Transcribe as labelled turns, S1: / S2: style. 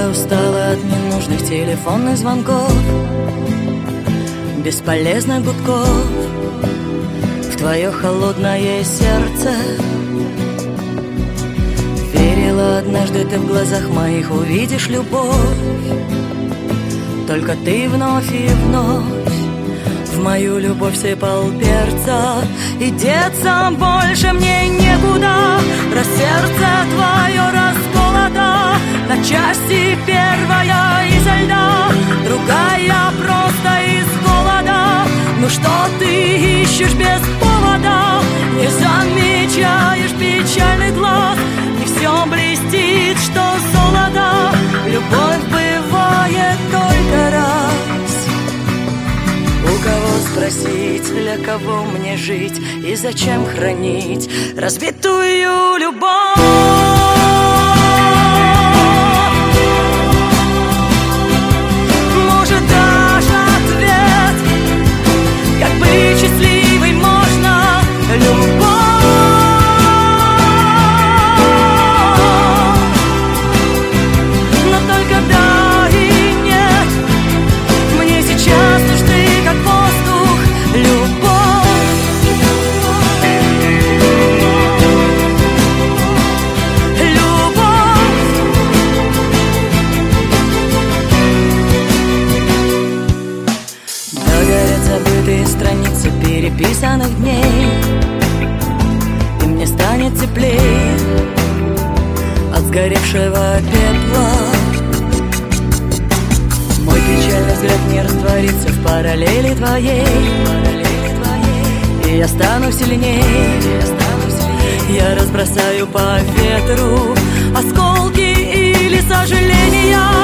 S1: Я устала от ненужных телефонных звонков, бесполезных гудков. В твое холодное сердце верила однажды, ты в глазах моих увидишь любовь. Только ты вновь и вновь в мою любовь сыпал перца, и деться больше мне некуда. Раз сердце твое расколото на части, первая изо льда, другая просто из холода. Ну что ты ищешь без повода? Не замечаешь печальный глаз, не все блестит, что золото. Любовь бывает только раз. У кого спросить, для кого мне жить и зачем хранить разбитую любовь? Может, даже ответ, как быть счастливой можно, любовь. Но только да и нет, мне сейчас нужны как воздух любовь. Забытые страницы переписанных дней, и мне станет теплее от сгоревшего пепла. Мой печальный взгляд не растворится в параллели твоей, и я стану сильней. Я разбросаю по ветру осколки или сожаления.